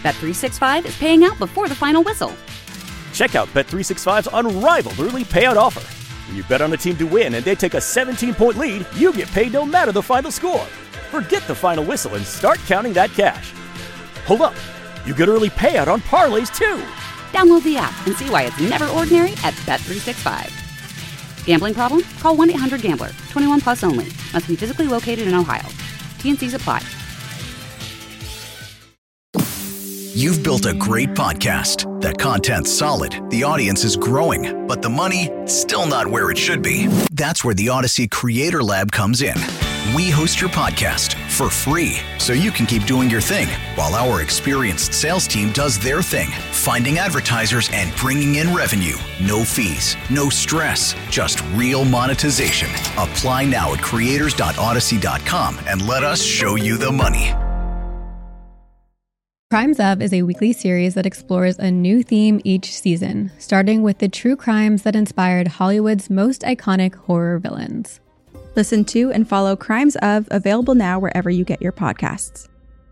Bet365 is paying out before the final whistle. Check out Bet365's unrivaled early payout offer. When you bet on a team to win and they take a 17-point lead, you get paid no matter the final score. Forget the final whistle and start counting that cash. Hold up. You get early payout on parlays, too. Download the app and see why it's never ordinary at Bet365. Gambling problem? Call 1-800-GAMBLER. 21 plus only. Must be physically located in Ohio. T&Cs apply. You've built a great podcast. The content's solid, the audience is growing, but the money, still not where it should be. That's where the Odyssey Creator Lab comes in. We host your podcast for free, so you can keep doing your thing, while our experienced sales team does their thing, finding advertisers and bringing in revenue. No fees, no stress, just real monetization. Apply now at creators.odyssey.com and let us show you the money. Crimes Of is a weekly series that explores a new theme each season, starting with the true crimes that inspired Hollywood's most iconic horror villains. Listen to and follow Crimes Of, available now wherever you get your podcasts.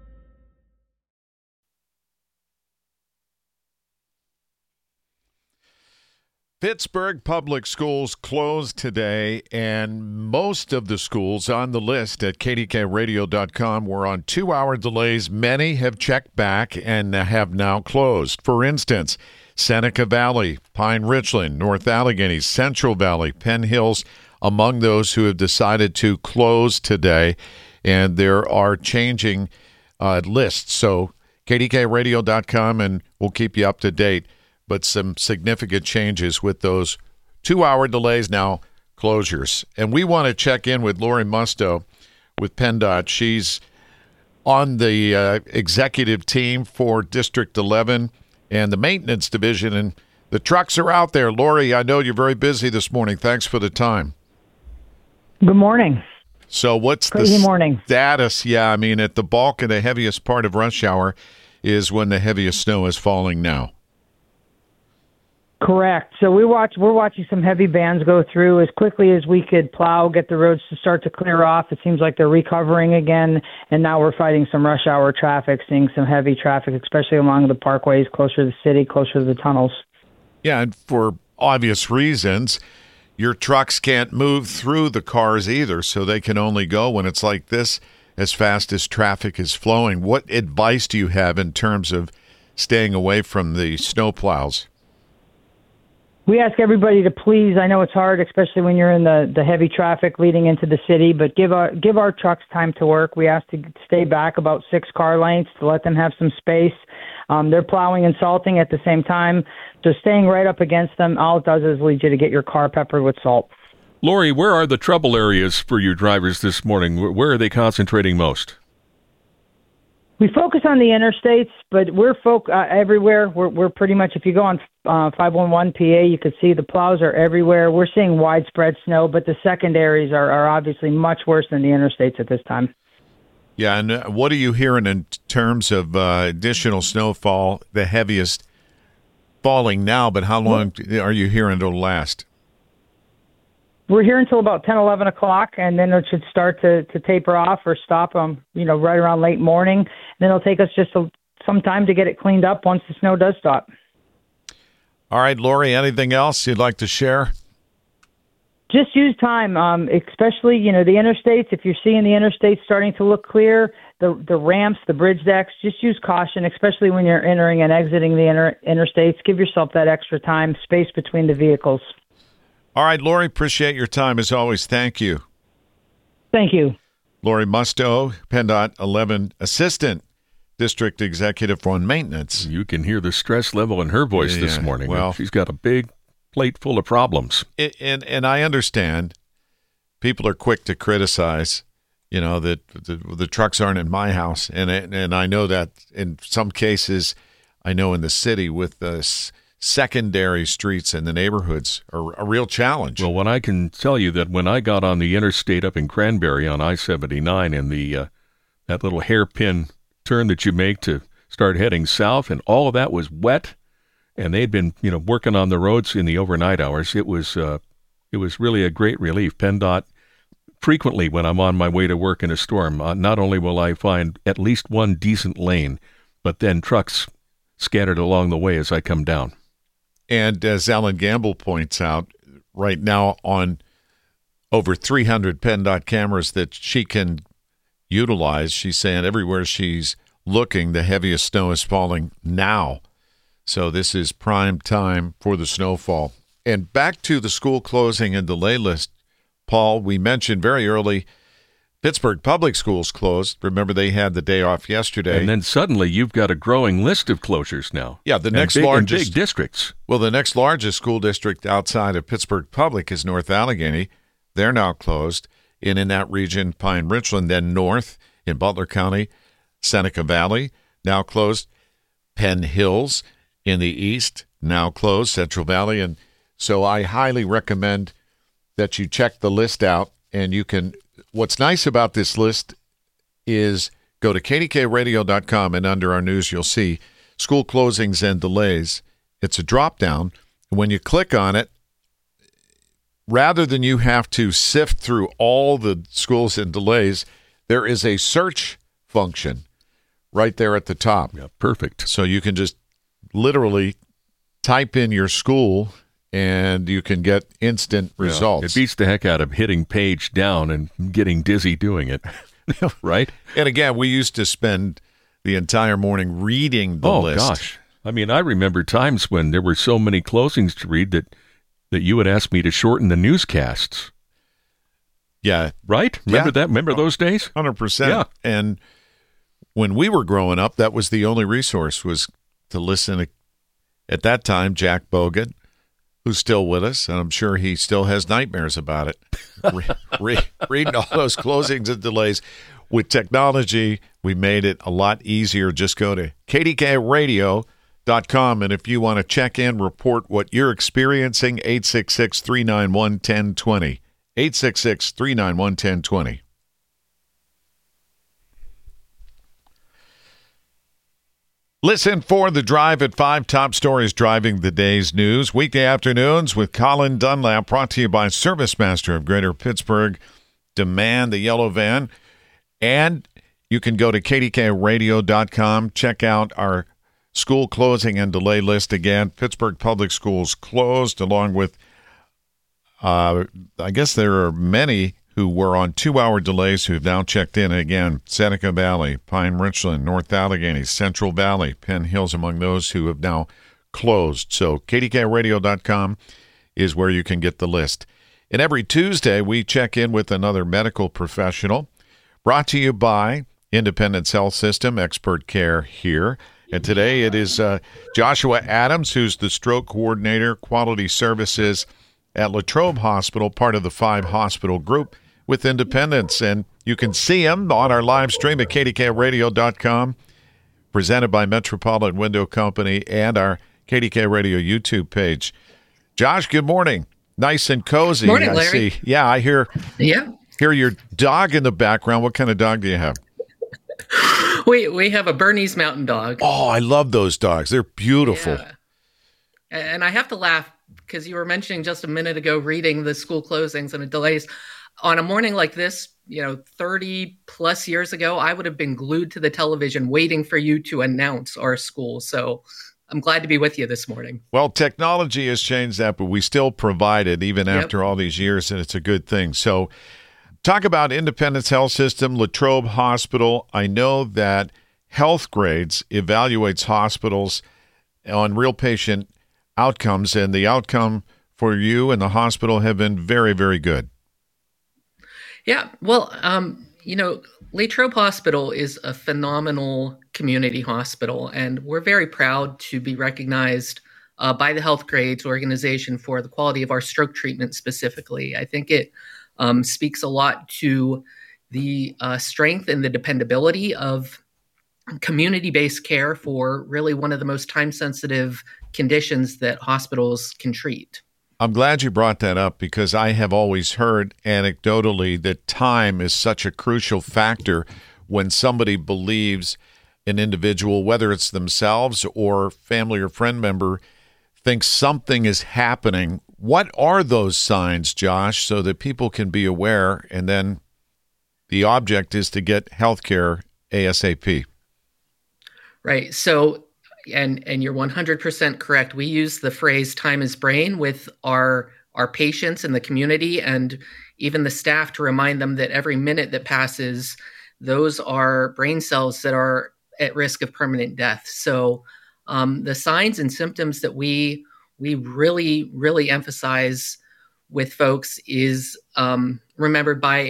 Pittsburgh Public Schools closed today, and most of the schools on the list at kdkradio.com were on 2-hour delays. Many have checked back and have now closed. For instance, Seneca Valley, Pine Richland, North Allegheny, Central Valley, Penn Hills, among those who have decided to close today, and there are changing lists. So kdkradio.com, and we'll keep you up to date. But some significant changes with those 2-hour delays, now closures. And we want to check in with Lori Musto with PennDOT. She's on the executive team for District 11 and the maintenance division, and the trucks are out there. Lori, I know you're very busy this morning. Thanks for the time. Good morning. So what's Crazy the morning. status? Yeah, I mean, at the bulk of the heaviest part of rush hour is when the heaviest snow is falling now. Correct. So we're watching some heavy bands go through as quickly as we could plow, get the roads to start to clear off. It seems like they're recovering again, and now we're fighting some rush hour traffic, seeing some heavy traffic, especially along the parkways, closer to the city, closer to the tunnels. Yeah, and for obvious reasons, your trucks can't move through the cars either, so they can only go when it's like this, as fast as traffic is flowing. What advice do you have in terms of staying away from the snow plows? We ask everybody to please, I know it's hard, especially when you're in the heavy traffic leading into the city, but give our trucks time to work. We ask to stay back about 6 car lengths to let them have some space. They're plowing and salting at the same time, so staying right up against them, all it does is lead you to get your car peppered with salt. Lori, where are the trouble areas for your drivers this morning? Where are they concentrating most? We focus on the interstates, but we're everywhere. We're pretty much, if you go on 511 PA, you could see the plows are everywhere. We're seeing widespread snow, but the secondaries are obviously much worse than the interstates at this time. Yeah, and what are you hearing in terms of additional snowfall, the heaviest falling now, but how long are you hearing it'll last? We're here until about 10, 11 o'clock, and then it should start to taper off or stop right around late morning. And then it'll take us just some time to get it cleaned up once the snow does stop. All right, Lori, anything else you'd like to share? Just use time, especially, the interstates. If you're seeing the interstates starting to look clear, the ramps, the bridge decks, just use caution, especially when you're entering and exiting the interstates. Give yourself that extra time, space between the vehicles. All right, Lori, appreciate your time as always. Thank you. Thank you. Lori Musto, PennDOT 11 Assistant District Executive on Maintenance. You can hear the stress level in her voice this morning. Well, she's got a big plate full of problems. And I understand people are quick to criticize, that the trucks aren't in my house. And I know that in some cases, I know in the city with the secondary streets in the neighborhoods are a real challenge. Well, when I can tell you that when I got on the interstate up in Cranberry on I-79 and that little hairpin turn that you make to start heading south, and all of that was wet, and they'd been working on the roads in the overnight hours. It was really a great relief. PennDOT, frequently when I'm on my way to work in a storm, not only will I find at least one decent lane, but then trucks scattered along the way as I come down. And as Alan Gamble points out, right now on over 300 PennDOT cameras that she can utilize, she's saying everywhere she's looking, the heaviest snow is falling now. So this is prime time for the snowfall. And back to the school closing and delay list, Paul, we mentioned very early Pittsburgh Public Schools closed. Remember, they had the day off yesterday. And then suddenly you've got a growing list of closures now. Yeah, the next largest big districts. Well, the next largest school district outside of Pittsburgh Public is North Allegheny. They're now closed. And in that region, Pine Richland, then north in Butler County, Seneca Valley, now closed. Penn Hills in the east, now closed. Central Valley. And so I highly recommend that you check the list out, and you can. What's nice about this list is go to kdkradio.com, and under our news, you'll see school closings and delays. It's a drop-down. When you click on it, rather than you have to sift through all the schools and delays, there is a search function right there at the top. Yeah, perfect. So you can just literally type in your school, and you can get instant results. It beats the heck out of hitting page down and getting dizzy doing it, right? And again, we used to spend the entire morning reading the list. Oh, gosh. I mean, I remember times when there were so many closings to read that you would ask me to shorten the newscasts. Yeah. Right? Remember that? Remember those days? 100%. Yeah. And when we were growing up, that was the only resource, was to listen to, at that time, Jack Bogan, who's still with us, and I'm sure he still has nightmares about it. Reading all those closings and delays. With technology, we made it a lot easier. Just go to kdkradio.com, and if you want to check in, report what you're experiencing, 866-391-1020. 866-391-1020. Listen for The Drive at 5, top stories driving the day's news. Weekday afternoons with Colin Dunlap, brought to you by ServiceMaster of Greater Pittsburgh. Demand the yellow van. And you can go to kdkradio.com, check out our school closing and delay list again. Pittsburgh Public Schools closed, along with, I guess there are many who were on 2-hour delays who've now checked in again. Seneca Valley, Pine Richland, North Allegheny, Central Valley, Penn Hills, among those who have now closed. So kdkradio.com is where you can get the list. And every Tuesday, we check in with another medical professional. Brought to you by Independence Health System, expert care here. And today it is Joshua Adams, who's the stroke coordinator, quality services at Latrobe Hospital, part of the 5-hospital group with Independence. And you can see him on our live stream at kdkradio.com, presented by Metropolitan Window Company and our KDK Radio YouTube page. Josh, good morning. Nice and cozy. Morning, Larry. Yeah, I hear your dog in the background. What kind of dog do you have? We have a Bernese Mountain Dog. Oh, I love those dogs. They're beautiful. Yeah. And I have to laugh because you were mentioning just a minute ago reading the school closings and the delays. On a morning like this, 30 plus years ago, I would have been glued to the television waiting for you to announce our school. So I'm glad to be with you this morning. Well, technology has changed that, but we still provide it even after all these years, and it's a good thing. So talk about Independence Health System, Latrobe Hospital. I know that Health Grades evaluates hospitals on real patient outcomes, and the outcome for you and the hospital have been very, very good. Yeah, well, Latrobe Hospital is a phenomenal community hospital, and we're very proud to be recognized by the Health Grades organization for the quality of our stroke treatment specifically. I think it speaks a lot to the strength and the dependability of community-based care for really one of the most time-sensitive conditions that hospitals can treat. I'm glad you brought that up, because I have always heard anecdotally that time is such a crucial factor when somebody believes an individual, whether it's themselves or family or friend member, thinks something is happening. What are those signs, Josh, so that people can be aware, and then the object is to get health care ASAP? Right. So, and you're 100% correct. We use the phrase "time is brain" with our patients in the community and even the staff to remind them that every minute that passes, those are brain cells that are at risk of permanent death. So, the signs and symptoms that we really, really emphasize with folks is remembered by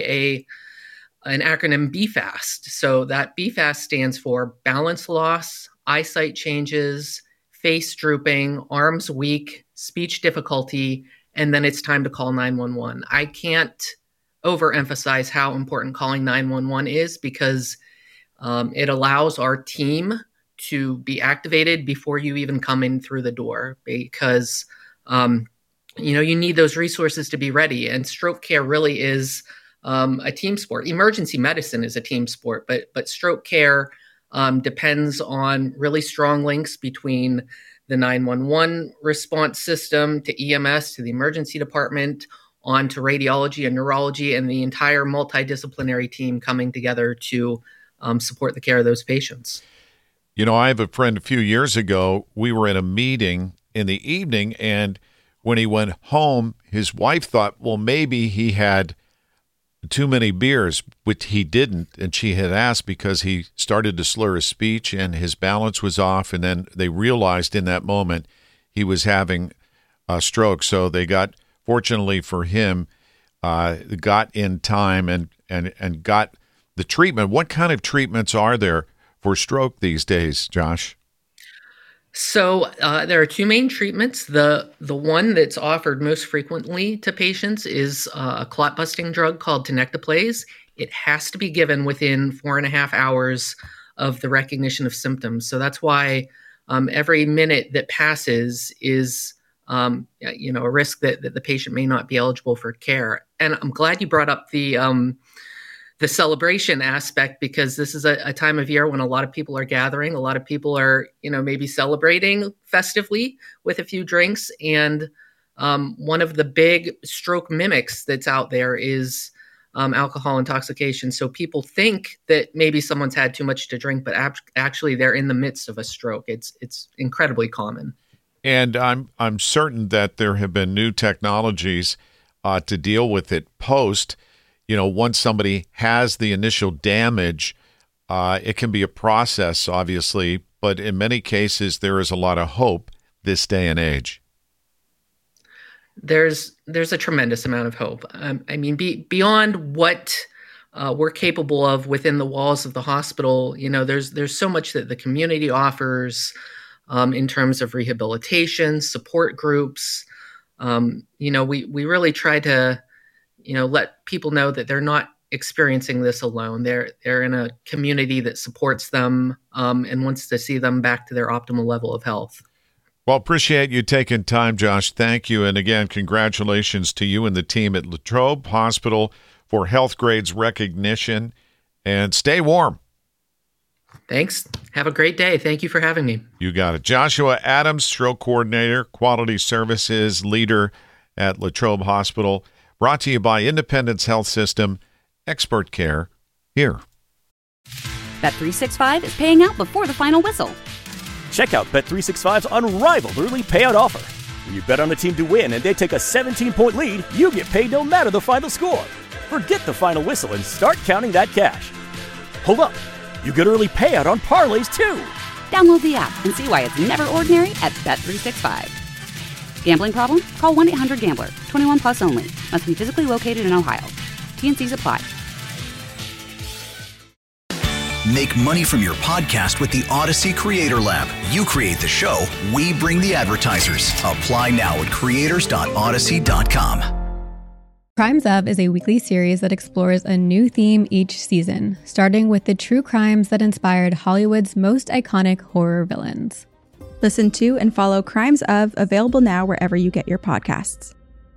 an acronym BFAST. So that BFAST stands for balance loss, eyesight changes, face drooping, arms weak, speech difficulty, and then it's time to call 911. I can't overemphasize how important calling 911 is because it allows our team to be activated before you even come in through the door because you need those resources to be ready. And stroke care really is a team sport. Emergency medicine is a team sport, but stroke care depends on really strong links between the 911 response system to EMS, to the emergency department, on to radiology and neurology, and the entire multidisciplinary team coming together to support the care of those patients. You know, I have a friend a few years ago, we were in a meeting in the evening, and when he went home, his wife thought, well, maybe he had too many beers, which he didn't, and she had asked because he started to slur his speech and his balance was off, and then they realized in that moment he was having a stroke. So they got, fortunately for him, got in time and got the treatment. What kind of treatments are there for stroke these days, Josh? So there are two main treatments. The one that's offered most frequently to patients is a clot-busting drug called tenecteplase. It has to be given within 4.5 hours of the recognition of symptoms. So that's why every minute that passes is a risk that the patient may not be eligible for care. And I'm glad you brought up the celebration aspect because this is a time of year when a lot of people are gathering. A lot of people are, maybe celebrating festively with a few drinks. And one of the big stroke mimics that's out there is alcohol intoxication. So people think that maybe someone's had too much to drink, but actually they're in the midst of a stroke. It's incredibly common. And I'm certain that there have been new technologies to deal with it post. Once somebody has the initial damage, it can be a process, obviously, but in many cases, there is a lot of hope this day and age. There's a tremendous amount of hope. Beyond what we're capable of within the walls of the hospital, there's so much that the community offers in terms of rehabilitation, support groups. We really try to let people know that they're not experiencing this alone. They're in a community that supports them and wants to see them back to their optimal level of health. Well, appreciate you taking time, Josh. Thank you. And again, congratulations to you and the team at Latrobe Hospital for Health Grades recognition. And stay warm. Thanks. Have a great day. Thank you for having me. You got it. Joshua Adams, stroke coordinator, quality services leader at Latrobe Hospital. Brought to you by Independence Health System, expert care here. Bet365 is paying out before the final whistle. Check out Bet365's unrivaled early payout offer. When you bet on the team to win and they take a 17-point lead, you get paid no matter the final score. Forget the final whistle and start counting that cash. Hold up. You get early payout on parlays, too. Download the app and see why it's never ordinary at Bet365. Gambling problem? Call 1-800-GAMBLER. 21 plus only. Must be physically located in Ohio. T&Cs apply. Make money from your podcast with the Odyssey Creator Lab. You create the show, we bring the advertisers. Apply now at creators.odyssey.com. Crimes Of is a weekly series that explores a new theme each season, starting with the true crimes that inspired Hollywood's most iconic horror villains. Listen to and follow Crimes Of, available now wherever you get your podcasts.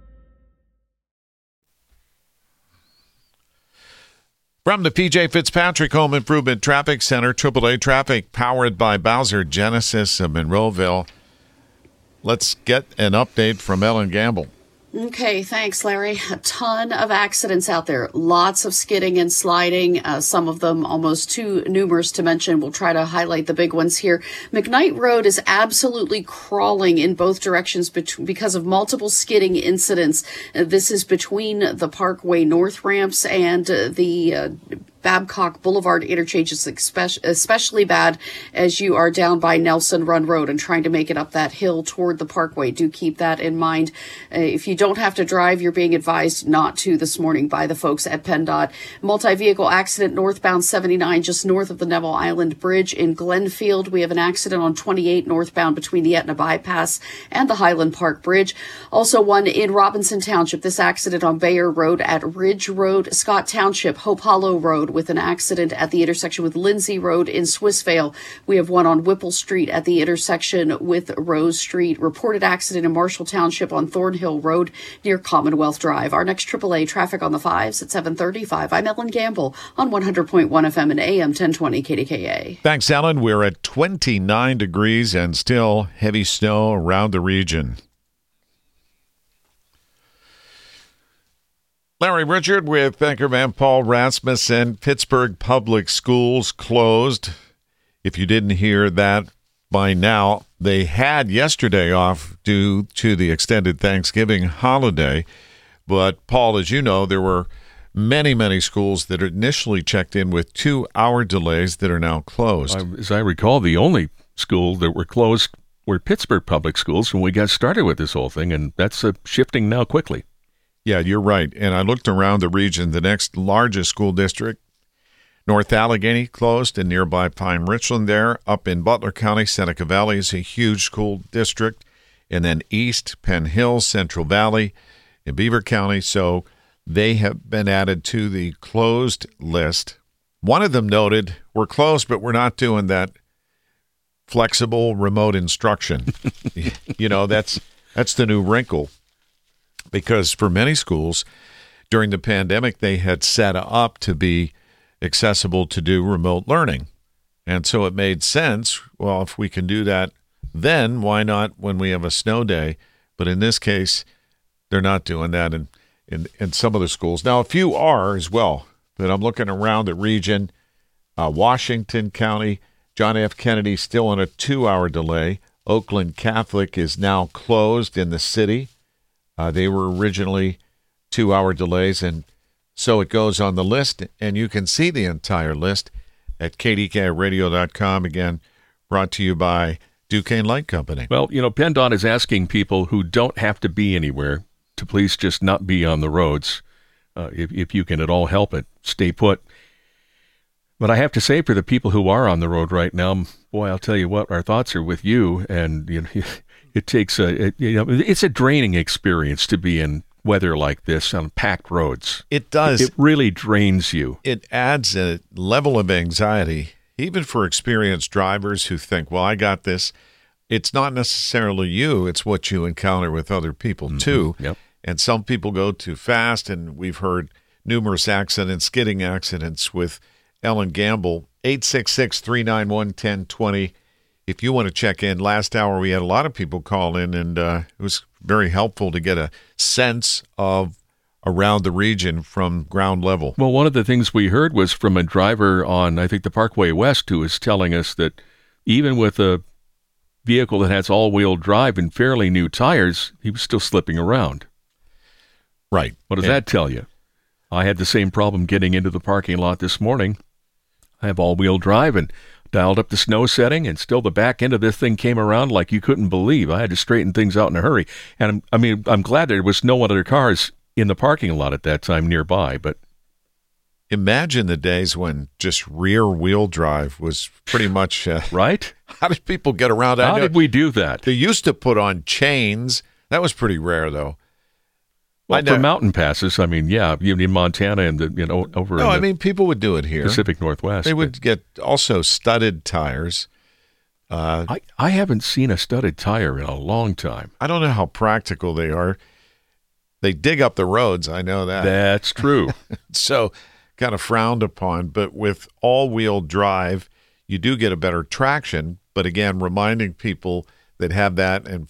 From the PJ Fitzpatrick Home Improvement Traffic Center, AAA Traffic, powered by Bowser Genesis of Monroeville. Let's get an update from Ellen Gamble. Okay, thanks, Larry. A ton of accidents out there. Lots of skidding and sliding, some of them almost too numerous to mention. We'll try to highlight the big ones here. McKnight Road is absolutely crawling in both directions because of multiple skidding incidents. This is between the Parkway North ramps and the Babcock Boulevard interchange is especially bad as you are down by Nelson Run Road and trying to make it up that hill toward the Parkway. Do keep that in mind. If you don't have to drive, you're being advised not to this morning by the folks at PennDOT. Multi-vehicle accident northbound 79 just north of the Neville Island Bridge in Glenfield. We have an accident on 28 northbound between the Etna Bypass and the Highland Park Bridge. Also one in Robinson Township. This accident on Bayer Road at Ridge Road. Scott Township, Hope Hollow Road with an accident at the intersection with Lindsay Road in Swissvale. We have one on Whipple Street at the intersection with Rose Street. Reported accident in Marshall Township on Thornhill Road near Commonwealth Drive. Our next AAA traffic on the 5s at 7:35. I'm Ellen Gamble on 100.1 FM and AM 1020 KDKA. Thanks, Ellen. We're at 29 degrees and still heavy snow around the region. Larry Richard with Anchorman Paul Rasmussen. Pittsburgh Public Schools closed. If you didn't hear that by now, they had yesterday off due to the extended Thanksgiving holiday. But, Paul, as you know, there were many, many schools that initially checked in with 2-hour delays that are now closed. As I recall, the only school that were closed were Pittsburgh Public Schools when we got started with this whole thing, and that's shifting now quickly. Yeah, you're right. And I looked around the region. The next largest school district, North Allegheny, closed, and nearby Pine Richland there. Up in Butler County, Seneca Valley is a huge school district. And then east, Penn Hills, Central Valley, in Beaver County. So they have been added to the closed list. One of them noted, we're closed, but we're not doing that flexible remote instruction. You know, that's the new wrinkle. Because for many schools, during the pandemic, they had set up to be accessible to do remote learning. And so it made sense, well, if we can do that, then why not when we have a snow day? But in this case, they're not doing that in some of the schools. Now, a few are as well, but I'm looking around the region. Washington County, John F. Kennedy still on a 2-hour delay. Oakland Catholic is now closed in the city. They were originally 2-hour delays, and so it goes on the list, and you can see the entire list at kdkradio.com. Again, brought to you by Duquesne Light Company. Well, you know, PennDOT is asking people who don't have to be anywhere to please just not be on the roads. If you can at all help it, stay put. But I have to say, for the people who are on the road right now, boy, I'll tell you what, our thoughts are with you, and you know, it takes it's a draining experience to be in weather like this on packed roads. It does. It really drains you. It adds a level of anxiety, even for experienced drivers who think, well, I got this. It's not necessarily you. It's what you encounter with other people, too. Yep. And some people go too fast, and we've heard numerous accidents, skidding accidents with Ellen Gamble. 866-391-1020. If you want to check in, last hour we had a lot of people call in, and it was very helpful to get a sense of around the region from ground level. Well, one of the things we heard was from a driver on, I think, the Parkway West, who was telling us that even with a vehicle that has all-wheel drive and fairly new tires, he was still slipping around. Right. What does that tell you? I had the same problem getting into the parking lot this morning. I have all-wheel drive and dialed up the snow setting, and still the back end of this thing came around like you couldn't believe. I had to straighten things out in a hurry. And I'm glad there was no other cars in the parking lot at that time nearby. But imagine the days when just rear-wheel drive was pretty much right. How did people get around? How did we do that? They used to put on chains. That was pretty rare, though. Well, for mountain passes, I mean, yeah, in Montana and over. No, I mean, people would do it here, Pacific Northwest. They would get also studded tires. I haven't seen a studded tire in a long time. I don't know how practical they are. They dig up the roads. I know that. That's true. So, kind of frowned upon. But with all-wheel drive, you do get a better traction. But again, reminding people that have that and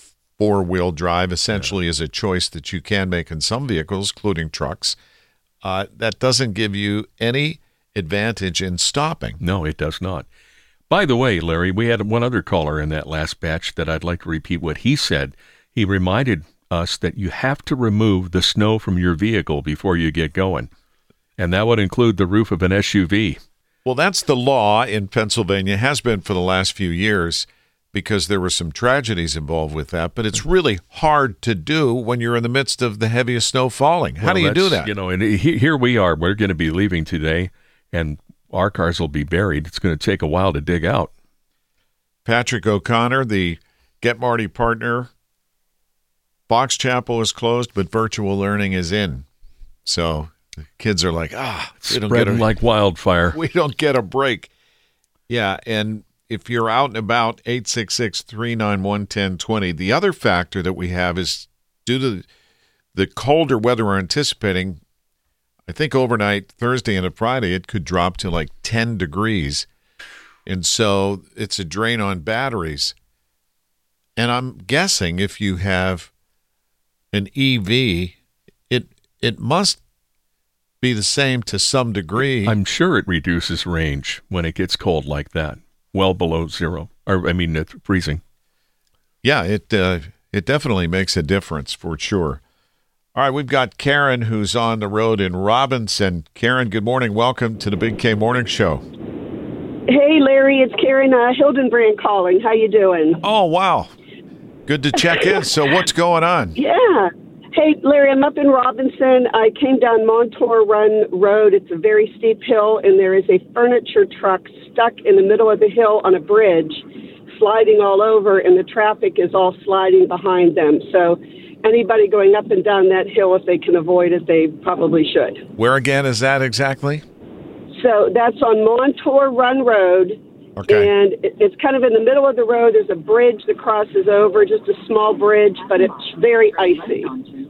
four-wheel drive essentially is a choice that you can make in some vehicles, including trucks. That doesn't give you any advantage in stopping. No, it does not. By the way, Larry, we had one other caller in that last batch that I'd like to repeat what he said. He reminded us that you have to remove the snow from your vehicle before you get going, and that would include the roof of an SUV. Well, that's the law in Pennsylvania, has been for the last few years, because there were some tragedies involved with that, but it's really hard to do when you're in the midst of the heaviest snow falling. How do you do that? You know, and here we are. We're going to be leaving today, and our cars will be buried. It's going to take a while to dig out. Patrick O'Connor, the Get Marty partner, Fox Chapel is closed, but virtual learning is in. So the kids are like, spreading like wildfire. We don't get a break. Yeah, and if you're out and about, 866-391-1020. The other factor that we have is due to the colder weather we're anticipating, I think overnight, Thursday into Friday, it could drop to like 10 degrees. And so it's a drain on batteries. And I'm guessing if you have an EV, it must be the same to some degree. I'm sure it reduces range when it gets cold like that, well below zero, freezing. Yeah, it definitely makes a difference for sure. All right, we've got Karen who's on the road in Robinson. Karen, good morning. Welcome to the Big K Morning Show. Hey, Larry, it's Karen Hildenbrand calling. How you doing? Oh, wow. Good to check in. So what's going on? Yeah. Hey, Larry, I'm up in Robinson. I came down Montour Run Road. It's a very steep hill, and there is a furniture truck stuck in the middle of the hill on a bridge, sliding all over, and the traffic is all sliding behind them. So anybody going up and down that hill, if they can avoid it, they probably should. Where again is that exactly? So that's on Montour Run Road. Okay. And it's kind of in the middle of the road. There's a bridge that crosses over, just a small bridge, but it's very icy.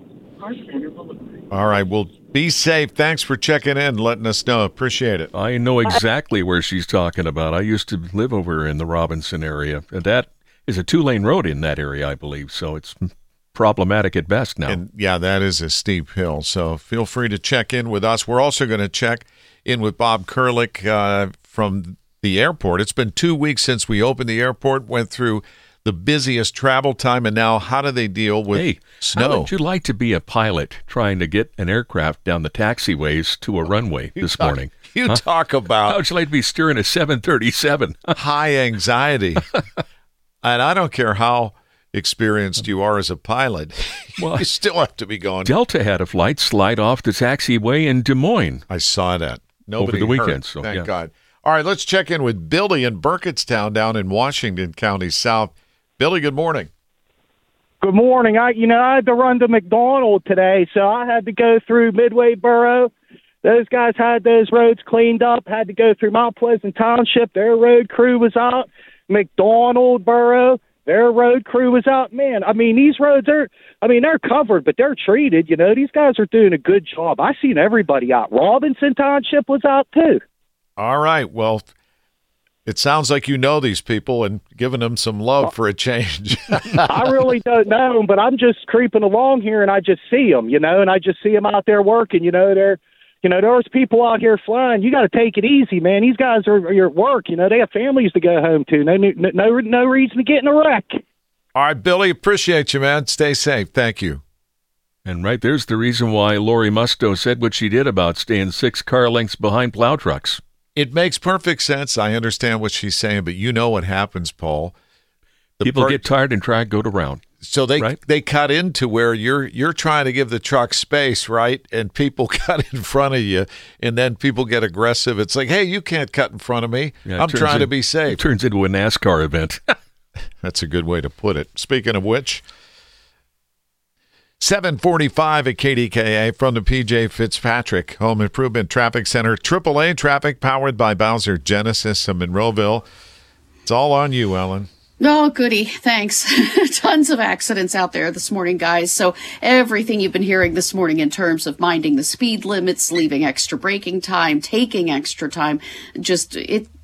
All right. Well, be safe. Thanks for checking in, letting us know. Appreciate it. I know exactly where she's talking about. I used to live over in the Robinson area. And that is a 2-lane road in that area, I believe. So it's problematic at best now. And yeah, that is a steep hill. So feel free to check in with us. We're also going to check in with Bob Kurlick from the airport. It's been 2 weeks since we opened the airport, went through the busiest travel time, and now how do they deal with snow? How would you like to be a pilot trying to get an aircraft down the taxiways to a runway this morning? Talk about... How would you like to be steering a 737? High anxiety. And I don't care how experienced you are as a pilot, well, you still have to be going. Delta had a flight slide off the taxiway in Des Moines. I saw that. Nobody over the hurt, weekend. So, thank God. All right, let's check in with Billy in Burkettstown down in Washington County South. Billy, good morning. Good morning. I had to run to McDonald today, so I had to go through Midway Borough. Those guys had those roads cleaned up, had to go through Mount Pleasant Township. Their road crew was out. McDonald Borough, their road crew was out. Man, I mean, these roads they're covered, but they're treated. You know, these guys are doing a good job. I seen everybody out. Robinson Township was out, too. All right. Well, it sounds like you know these people and giving them some love for a change. I really don't know them, but I'm just creeping along here, and I just see them, and I just see them out there working. There's people out here flying. You got to take it easy, man. These guys are at work. They have families to go home to. No reason to get in a wreck. All right, Billy, appreciate you, man. Stay safe. Thank you. And right there's the reason why Lori Musto said what she did about staying 6 car lengths behind plow trucks. It makes perfect sense. I understand what she's saying, but you know what happens, Paul. People get tired and try to go around. So they cut into where you're trying to give the truck space, right? And people cut in front of you, and then people get aggressive. It's like, hey, you can't cut in front of me. I'm trying to be safe. It turns into a NASCAR event. That's a good way to put it. Speaking of which, 745 at KDKA from the PJ Fitzpatrick Home Improvement Traffic Center. AAA traffic powered by Bowser Genesis of Monroeville. It's all on you, Ellen. Oh, goody. Thanks. Tons of accidents out there this morning, guys. So everything you've been hearing this morning in terms of minding the speed limits, leaving extra braking time, taking extra time,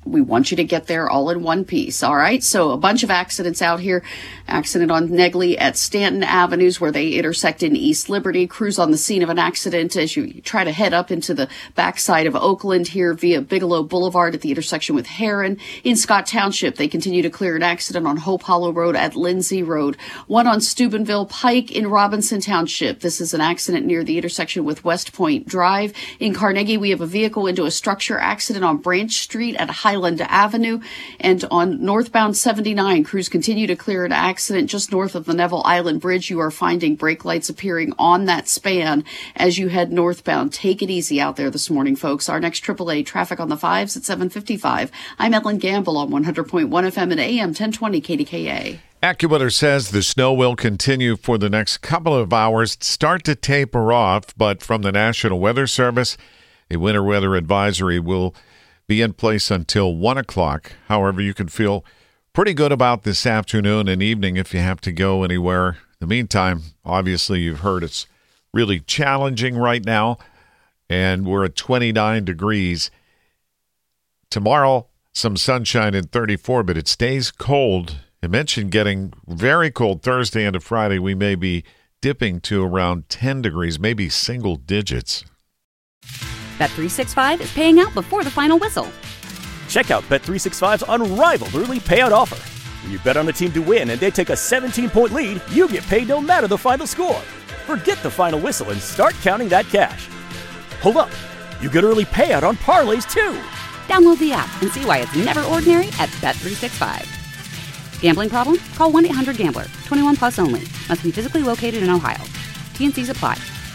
We want you to get there all in one piece. All right. So a bunch of accidents out here. Accident on Negley at Stanton Avenues where they intersect in East Liberty. Crews on the scene of an accident as you try to head up into the backside of Oakland here via Bigelow Boulevard at the intersection with Heron. In Scott Township, they continue to clear an accident on Hope Hollow Road at Lindsay Road. One on Steubenville Pike in Robinson Township. This is an accident near the intersection with West Point Drive. In Carnegie, we have a vehicle into a structure accident on Branch Street at Highland Avenue. And on northbound 79, crews continue to clear an accident just north of the Neville Island Bridge. You are finding brake lights appearing on that span as you head northbound. Take it easy out there this morning, folks. Our next AAA traffic on the 5s at 7:55. I'm Ellen Gamble on 100.1 FM and AM 1020 KDKA. AccuWeather says the snow will continue for the next couple of hours, start to taper off, but from the National Weather Service, a winter weather advisory will be in place until 1 o'clock. However, you can feel pretty good about this afternoon and evening if you have to go anywhere. In the meantime, obviously, you've heard it's really challenging right now, and we're at 29 degrees. Tomorrow, some sunshine and 34, but it stays cold. I mentioned getting very cold Thursday into Friday. We may be dipping to around 10 degrees, maybe single digits. Bet365 is paying out before the final whistle. Check out Bet365's unrivaled early payout offer. When you bet on a team to win and they take a 17-point lead, you get paid no matter the final score. Forget the final whistle and start counting that cash. Hold up. You get early payout on parlays, too. Download the app and see why it's never ordinary at Bet365. Gambling problem? Call 1-800-GAMBLER. 21 plus only. Must be physically located in Ohio. T&Cs apply.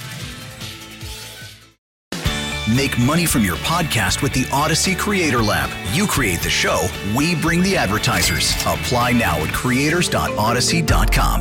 Make money from your podcast with the Odyssey Creator Lab. You create the show, we bring the advertisers. Apply now at creators.odyssey.com.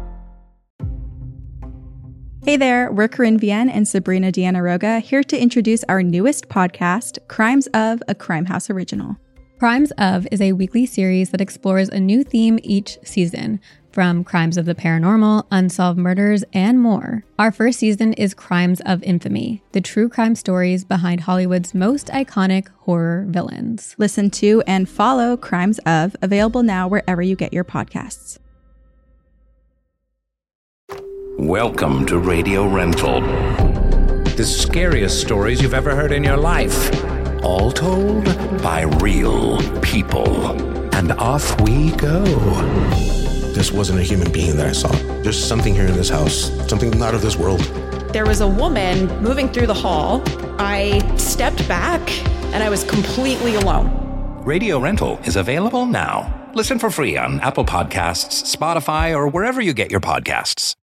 Hey there, we're Corinne Vienne and Sabrina Diana-Roga here to introduce our newest podcast, Crimes of, a Crime House original. Crimes of is a weekly series that explores a new theme each season, from crimes of the paranormal, unsolved murders, and more. Our first season is Crimes of Infamy, the true crime stories behind Hollywood's most iconic horror villains. Listen to and follow Crimes of, available now wherever you get your podcasts. Welcome to Radio Rental. The scariest stories you've ever heard in your life. All told by real people. And off we go. This wasn't a human being that I saw. There's something here in this house, something not of this world. There was a woman moving through the hall. I stepped back and I was completely alone. Radio Rental is available now. Listen for free on Apple Podcasts, Spotify, or wherever you get your podcasts.